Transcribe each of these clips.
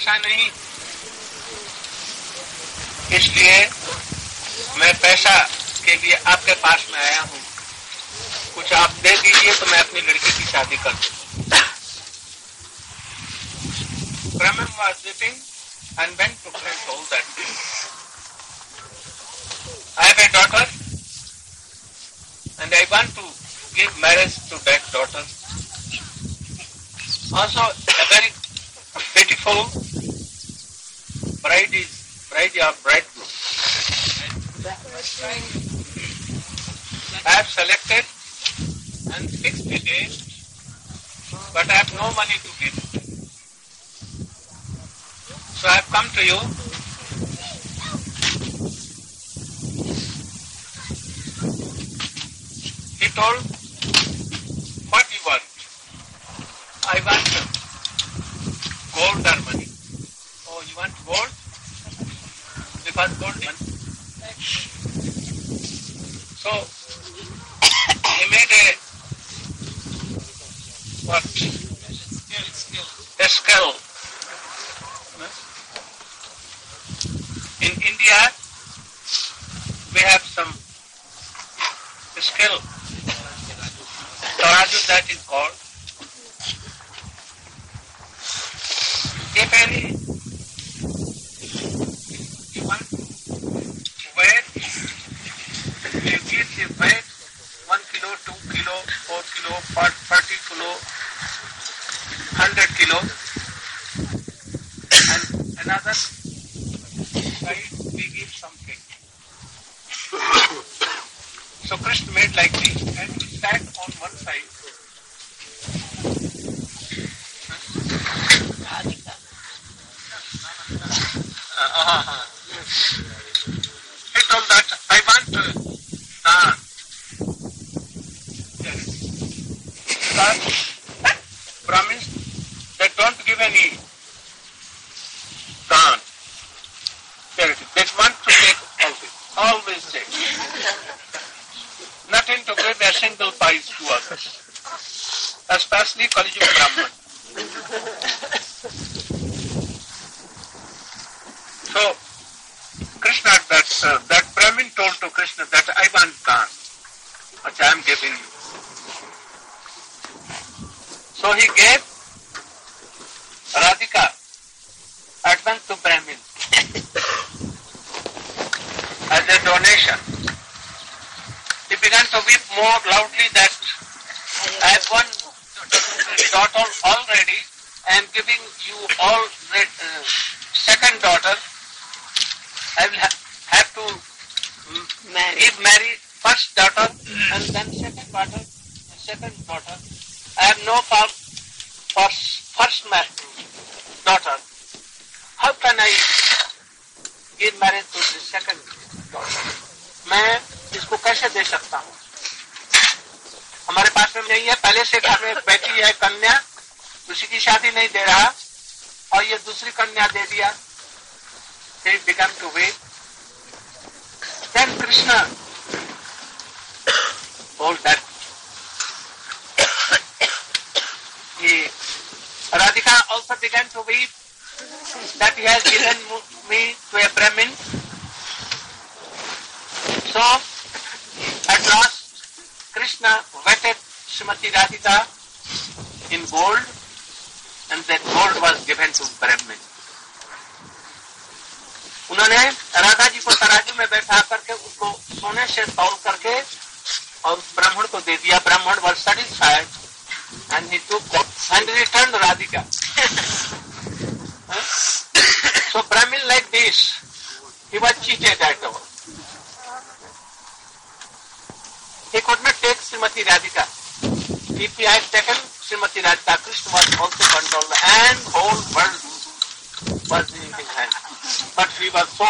पैसा नहीं, इसलिए मैं पैसा के लिए आपके पास में आया हूँ, कुछ आप दे दीजिए तो मैं अपनी लड़की की शादी कर दूँ। Brahman was weeping and went to pray told that I have a daughter and I want to give marriage to that daughter. Also a very beautiful bride or bridegroom. I have selected and fixed a date, but I have no money to give. So I have come to you. He told, what you want? I want gold or money. Oh, you want gold? Because gold is money. So he made a skull. In India, we have some skill. Taraju, that is called. If you want to weigh, you give the weight 1 kilo, 2 kilo, 4 kilo, 40 kilo, 100 kilo, and another side we give something. So Krishna made like this and he sat on one side. He told that I want daan. But Brahmins, they don't give any daan. They want to take always take. Nothing to give a single pice to others, especially Kali Yuga Brahman. So Krishna, that Brahmin told to Krishna that I want daan, which I am giving you. So he gave Radhika advance to Brahmin as a donation. He began to weep more loudly that I have one daughter already, I am giving you all second daughter. I will have to marry first daughter and then second daughter and second daughter. I have no fault for first daughter. How can I give marriage to the second daughter? मैं इसको कैसे दे सकता हूँ? हमारे पास में नहीं है, पहले से घर में बैठी है कन्या, उसी की शादी नहीं दे रहा और ये दूसरी कन्या दे दिया. He began to weep. Then Krishna told that Radhika also began to weep that he has given me to a Brahmin. So at last Krishna wetted Srimati Radhika in gold and that gold was given to Brahmin. उन्होंने राधा जी को तराजू में बैठा करके उसको सोने से तौल करके और ब्राह्मण को दे दिया. ब्राह्मण was satisfied and he took and returned Radhika. So Brahmin like this, he was cheated at all. He could not take Srimati Radhika. If he had taken Srimati Radhika, Krishna was also controlled and whole world was in his hand. But he was so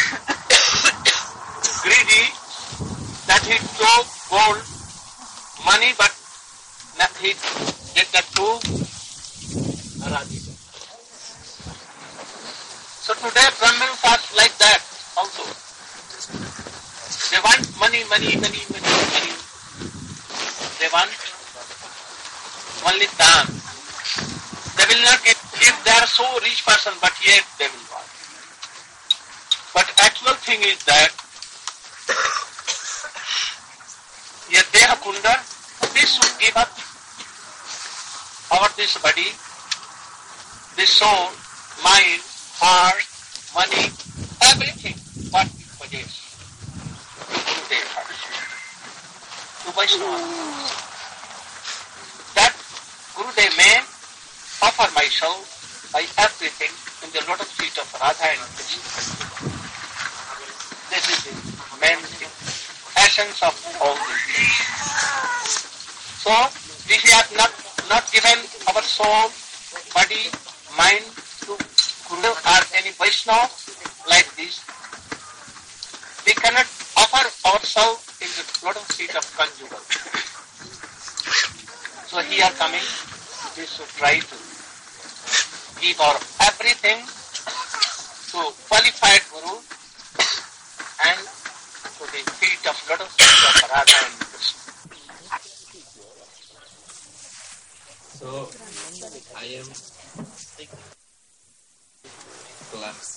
greedy that he took gold, money, but he did that to Radhika. So today Brahmins are like that also. They want money. They want only daan. They will not give their are so rich person, but yet they will want. But actual thing is that Deha Kunda, this should give up this body, this soul, mind, heart, money, everything what we possess. To Vaishnava. That Gurudev may offer myself by everything in the lotus feet of Radha and Krishna. This is the main thing, essence of all these things. So, we have not given our soul, body, mind to Guru or any Vaishnava like this. We cannot offer ourselves in the lotus feet of conjugal. So here coming, we should try to give our everything to qualified Guru and to the feet of lotus feet of Radha and Krishna. So, I am class.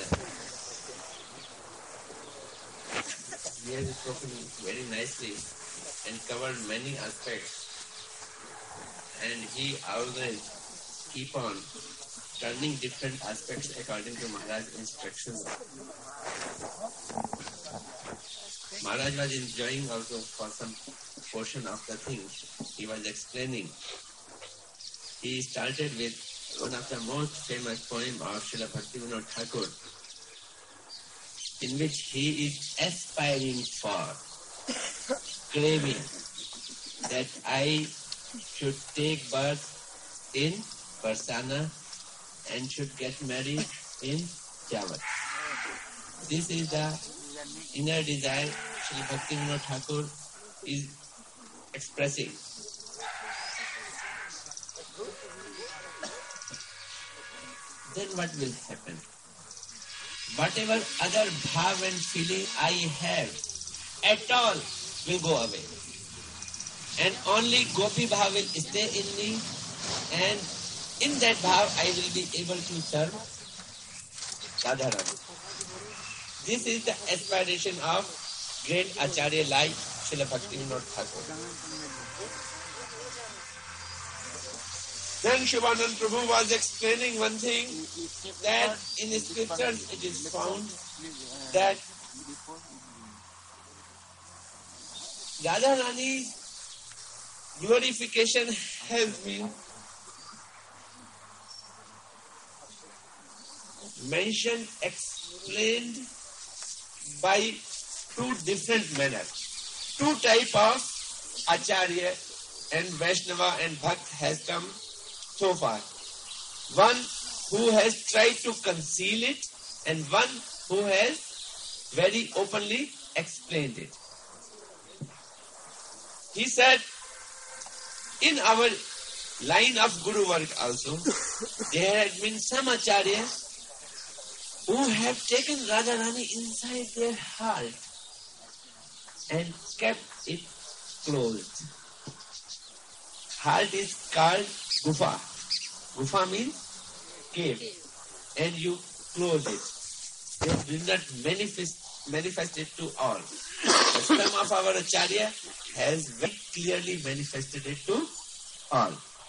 He has spoken very nicely and covered many aspects. And he always keep on turning different aspects according to Maharaj's instructions. Maharaj was enjoying also for some portion of the things he was explaining. He started with one of the most famous poems of Srila Bhaktivinoda Thakur, in which he is aspiring for, craving that I should take birth in Barsana and should get married in Javat. This is the inner desire Srila Bhaktivinoda Thakur is expressing. Then what will happen? Whatever other bhav and feeling I have at all will go away. And only gopi bhav will stay in me, and in that bhav I will be able to serve Radharani. This is the aspiration of great Acharya like Srila Bhaktivinoda Thakur. Then Shivanand Prabhu was explaining one thing, that in the scriptures it is found that Radharani's glorification has been mentioned, explained by two different manners. Two types of Acharya and Vaishnava and Bhakt has come so far. One who has tried to conceal it and one who has very openly explained it. He said, in our line of Guru work also, there had been some acharyas who have taken Radharani inside their heart and kept it closed. Heart is called gufa. Gufa means cave. And you close it. They do not manifest it to all. But some of our acharya has very clearly manifested it to all.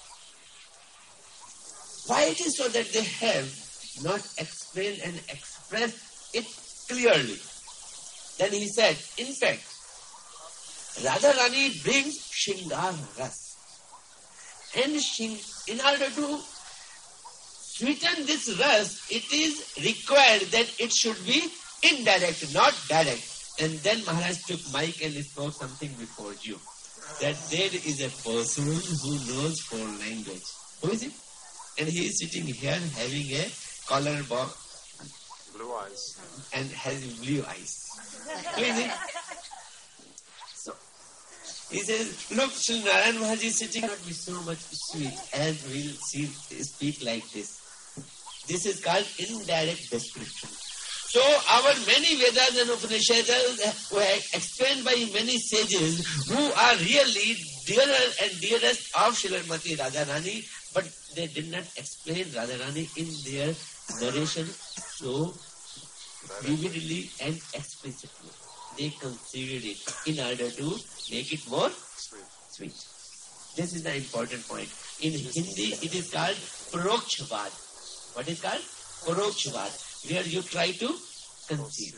Why it is so that they have not explained and expressed it clearly? Then he said, in fact, Radharani brings Shringar Ras. And in order to sweeten this ras, it is required that it should be indirect, not direct. And then Maharaj took mic and spoke something before you. That there is a person who knows 4 languages. Who is it? And he is sitting here having a collar box. Blue eyes. And has blue eyes. Who is it? So, he says, look, Sri Narayan Maharaj is sitting not be so much sweet as we'll speak like this. This is called indirect description. So our many Vedas and Upanishads were explained by many sages who are really dearer and dearest of Srimati Radharani, but they did not explain Radharani in their narration so vividly and explicitly. They concealed it in order to make it more sweet. This is the important point. In Hindi, it is called Parokshavad. What is called? Parokshavad, where you try to conceal.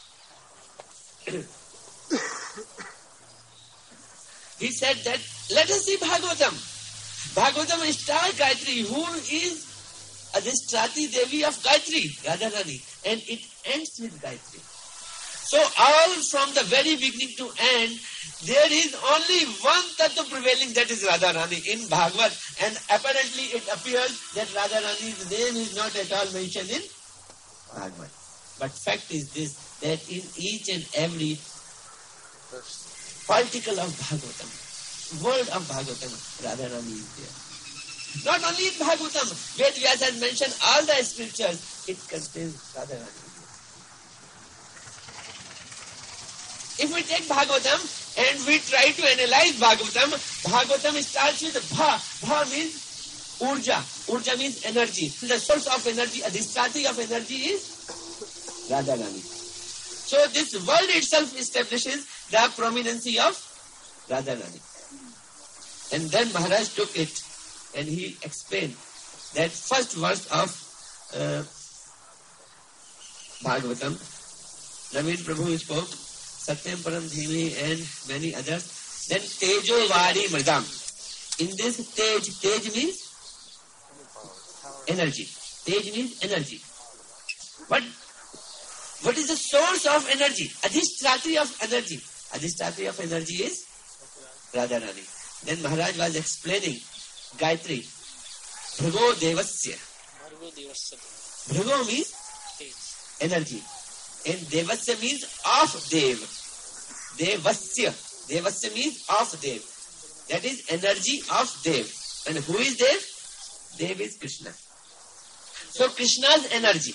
He said that, let us see Bhagavatam. Bhagavatam starts Gayatri, who is Adhistrati Devi of Gayatri, Radharani, and it ends with Gayatri. So all from the very beginning to end, there is only one tattva prevailing, that is Radharani in Bhagavad, and apparently it appears that Radharani's name is not at all mentioned in Bhagavad. But fact is this, that in each and every particle of Bhagavatam, word of Bhagavatam, Radharani is there. Not only in Bhagavatam, Ved Vyasa has mentioned all the scriptures, it contains Radharani. If we take Bhagavatam and we try to analyze Bhagavatam, Bhagavatam starts with Bha. Bha means Urja. Urja means energy. The source of energy, the starting of energy is Radharani. So this word itself establishes the prominency of Radharani. And then Maharaj took it and he explained that first verse of Bhagavatam. Naveen Prabhu spoke, Satyam Param Dhimi and many others. Then Tejo Vari Mridam. In this Tej means energy. Tej means energy. But what is the source of energy? Adhistrati of energy. Adhistrati of energy is Radharani. Then Maharaj was explaining Gayatri. Bhrigo Devasya. Bhrigo means energy. And Devasya means of Dev. Devasya. Devasya means of Dev. That is energy of Dev. And who is Dev? Dev is Krishna. So Krishna's energy.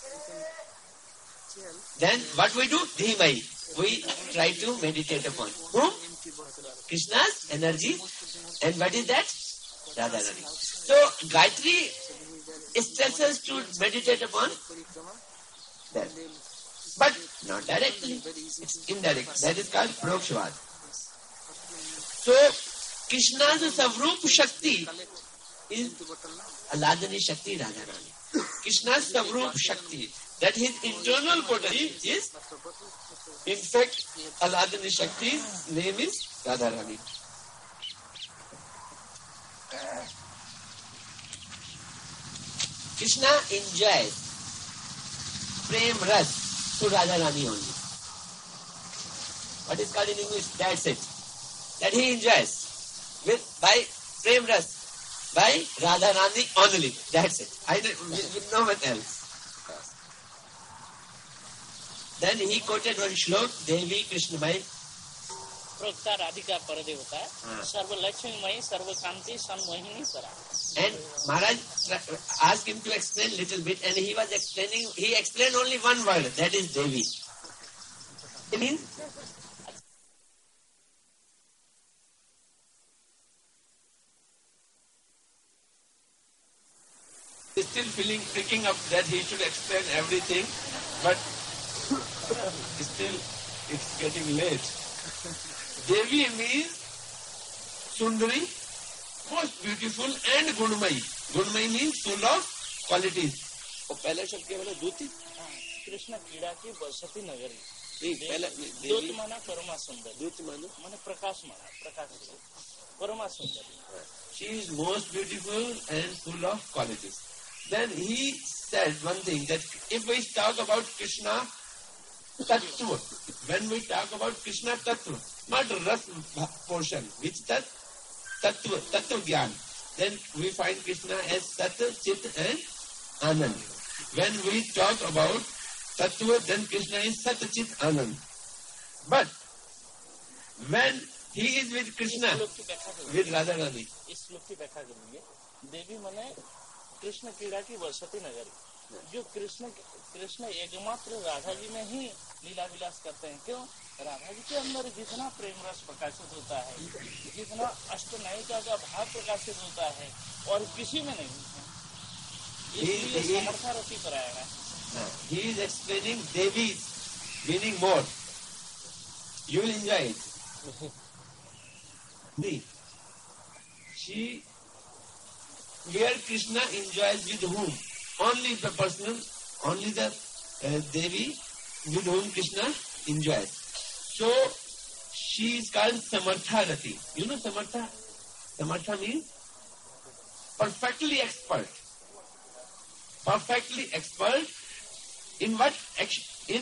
Then what we do? Dhimai. We try to meditate upon. Whom? Krishna's energy. And what is that? Radharani. So Gayatri tells us to meditate upon that. But not directly. It's indirect. That is called Parokshavad. So Krishna's Savrup Shakti is Aladani Shakti Radharani. Krishna's Savrup Shakti, that his internal potency is, in fact, Aladani Shakti's name is Radharani. Krishna enjoys Prem Ras to Radharani only. What is called in English? That's it. That he enjoys by Prem Ras, by Radharani only. That's it. With no one else. Then he quoted one shlok, Devi Krishna Mai. प्रोक्ता राधिका परदेवता सर्व लक्ष्मीमयी सर्व शांति सन्मोहिनी परा. And Maharaj asked him to explain little bit, and he explained only one word, that is Devi. It means he's still picking up that he should explain everything, but still it's getting late. Devi means Sundari, most beautiful and Gunmayi. Gunmayi means full of qualities. और पहला शब्द क्या बोला? दूती. कृष्ण क्रीड़ा की बसती नगरी. पहला दूत माना परमा सुंदर. दूत माने प्रकाश माना. प्रकाश परमा सुंदर. She is most beautiful and full of qualities. Then he said one thing, that if we talk about Krishna Tattva, when we talk about Krishna Tattva, not Ras portion, which Tattva Gyan, then we find Krishna as Sat, Chit and Anand. When we talk about Tattva, then Krishna is Sat, Chit, Anand. But when he is with Krishna, with Radharani, इस श्लोक की व्याख्या करेंगे. देवी माने कृष्ण क्रीड़ा की बसती नगरी. जो कृष्ण एकमात्र राधा जी में ही लीला विलास करते हैं. क्यों? राधा जी के अंदर जितना प्रेम रस प्रकाशित होता है, जितना अष्टनायिका का भाव प्रकाशित होता है, और किसी में नहीं है। इसलिए समर्था रति परायण है। He is explaining Devi's meaning more. You will enjoy it. See, where Krishna enjoys with whom? Only the person, only the Devi with whom Krishna enjoys. So, she is called Samartha Rati. You know Samartha? Samartha means perfectly expert. Perfectly expert in what? In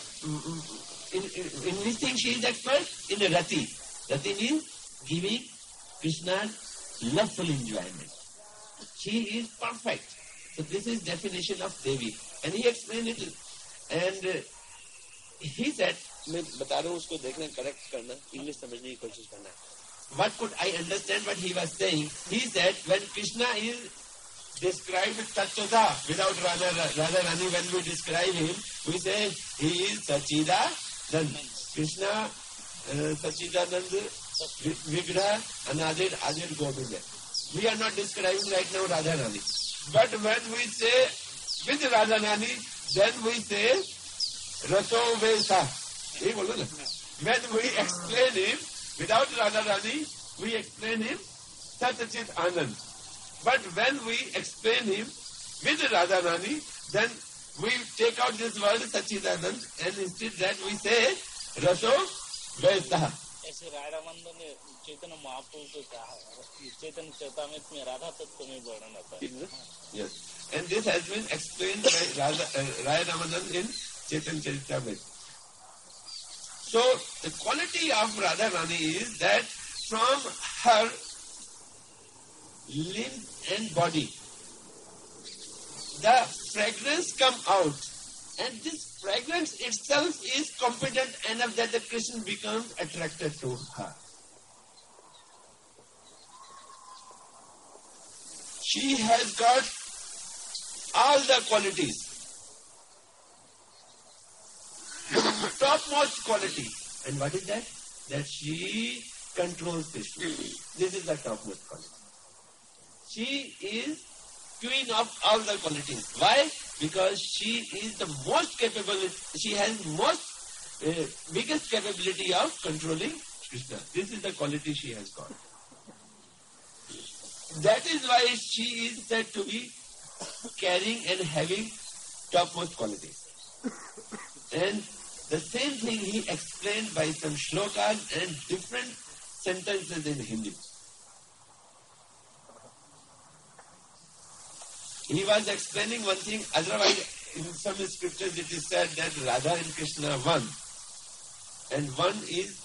which thing she is expert? In the Rati. Rati means giving Krishna's loveful enjoyment. She is perfect. So this is definition of Devi. And he explained it. And he said, मैं बता रहा हूँ उसको देखना, correct करना, English समझने की कोशिश करना. What could I understand what he was saying? He said when Krishna is described Tattva without Radha Rani, when we describe him, we say he is Sachidanand. Krishna Sachidanand Vigraha Anadir Adir Govinda. We are not describing right now Radha Rani. But when we say with Radha Rani, then we say Raso Vesa. When we explain him without Radha Rani, we explain him Satchit Anand. But when we explain him with Radha Rani, then we take out this word Sachidanand and instead that we say Raso Vesa. ऐसे राधानंद ने चैतन्य महाप्रभु को कहा, चैतन्य चैतामृत में राधा तत्व में वर्णन आता है. Yes, and this has been explained by Radha in Chaitanya Charitamrita. So the quality of Radha Rani is that from her limb and body, the fragrance come out, and this fragrance itself is competent enough that the Krishna becomes attracted to her. She has got all the qualities, topmost quality. And what is that? That she controls Krishna. This is the topmost quality. She is queen of all the qualities. Why? Because she is the most capable, she has biggest capability of controlling Krishna. This is the quality she has got. That is why she is said to be carrying and having topmost qualities. And the same thing he explained by some shlokas and different sentences in Hindi. He was explaining one thing, otherwise in some scriptures it is said that Radha and Krishna are one. And one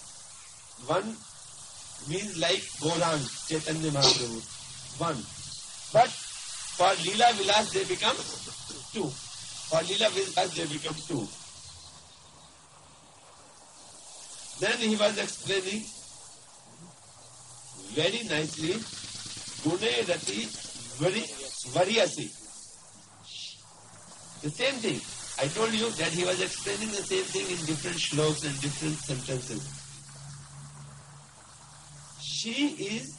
means like Gaurang, Chaitanya Mahaprabhu, one. But for Leela Vilas they become two. For Leela Vilas they become two. Then he was explaining very nicely, Gune Rati Varyasi. The same thing. I told you that he was explaining the same thing in different shlokas and different sentences. She is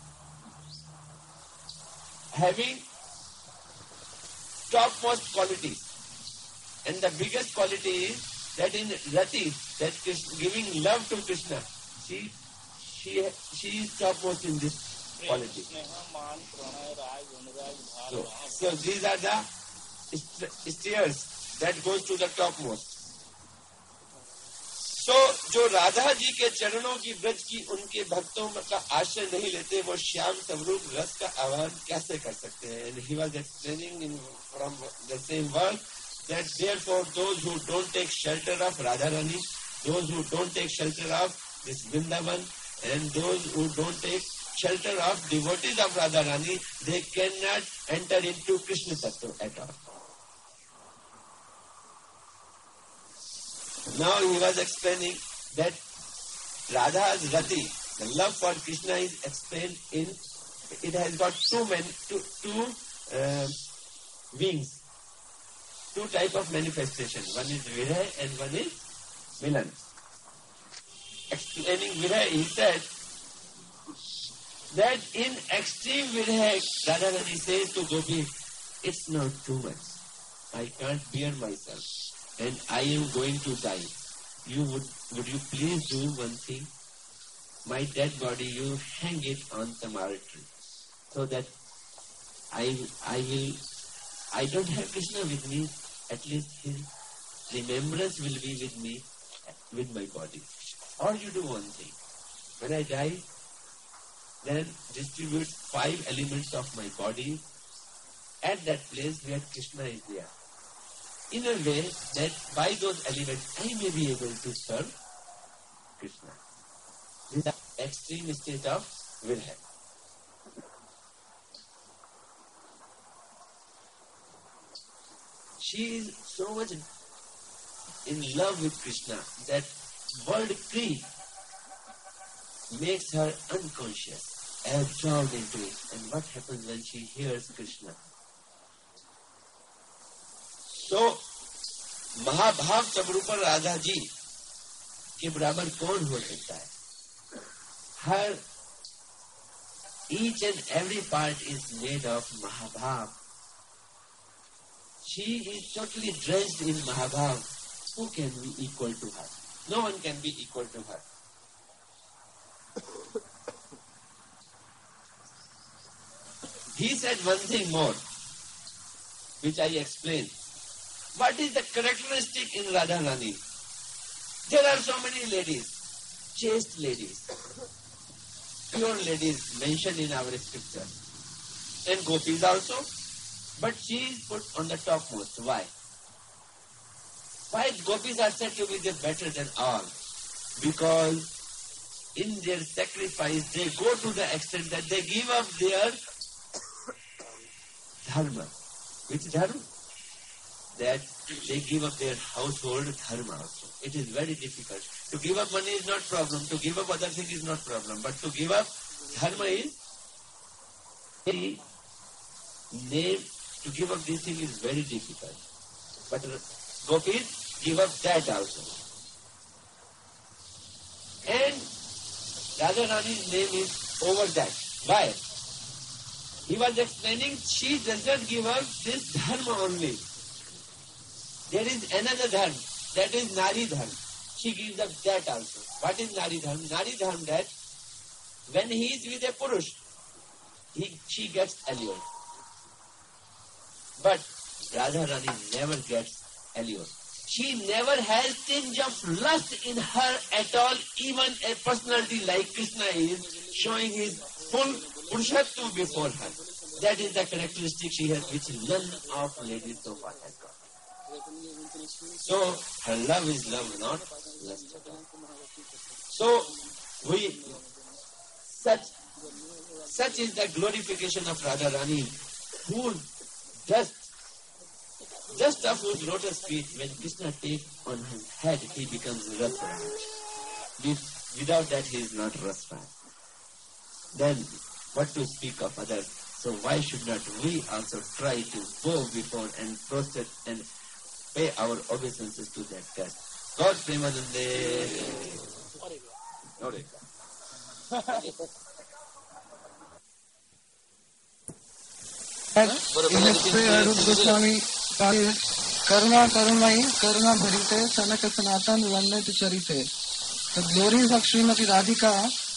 having topmost qualities. And the biggest quality is that in Rati, that giving love to Krishna, she is topmost in this quality. So these are the stairs that goes to the topmost. So जो राधा जी के चरणों की ब्रज की उनके भक्तों का आश्रय नहीं लेते, वो श्याम स्वरूप रस का आह्वान कैसे कर सकते हैं? And he was explaining from the same verse that therefore those who don't take shelter of Radharani, those who don't take shelter of this Vrindavan, and those who don't take shelter of devotees of Radharani, they cannot enter into Krishna Tattva at all. Now he was explaining that Radha's Rati, the love for Krishna, is explained in, it has got two wings. Two type of manifestation. One is Viraya and one is Milan. explaining Viraya, he said that in extreme Viraya, Radharani says to Gopi, it's not too much. I can't bear myself and I am going to die. Would you please do one thing? My dead body, you hang it on some tree, so that I don't have Krishna with me, at least his remembrance will be with me, with my body. Or you do one thing, when I die, then distribute 5 elements of my body at that place where Krishna is there, in a way that by those elements I may be able to serve Krishna. This is the extreme state of Viraya. She is so much in love with Krishna that world greed makes her unconscious, absorbed into it. And what happens when she hears Krishna? So, महाभाव स्वरूपा राधा जी के बराबर कौन हो सकता है? Her each and every part is made of Mahabhav. She is totally drenched in Mahabhav. Who can be equal to her? No one can be equal to her. He said one thing more, which I explained. What is the characteristic in Radharani? There are so many ladies, chaste ladies, pure ladies mentioned in our scripture, and gopis also, but she is put on the topmost. Why? Why gopis are said to be the better than all? Because in their sacrifice they go to the extent that they give up their dharma. Which dharma? That they give up their household dharma also. It is very difficult. To give up money is not problem. To give up other things is not problem. But to give up dharma is name. To give up this thing is very difficult. But gopis give up that also. And Radharani's name is over that. Why? He was explaining she does not give up this dharma only. There is another dharma, that is Nari dharma. She gives up that also. What is Nari dharma? Nari dharma that when he is with a Purush, she gets allured. But Radharani never gets allured. She never has tinge of lust in her at all, even a personality like Krishna is, showing his full Purushatva before her. That is the characteristic she has, which none of ladies so far has got. So, her love is love, not lust at all. So, such is the glorification of Radharani, who just of whose lotus feet, when Krishna takes on his head, he becomes Rasraj. Without that, he is not Rasraj. Then, what to speak of others? So why should not we also try to go before and prostrate and pay our obeisances to that test? God Premanande. In his prayer, Rupa Goswami started, Karuna Karunai, Karuna Bharite, Sanaka Sanatan, Vandit Charite. The glories of Srimati Radhika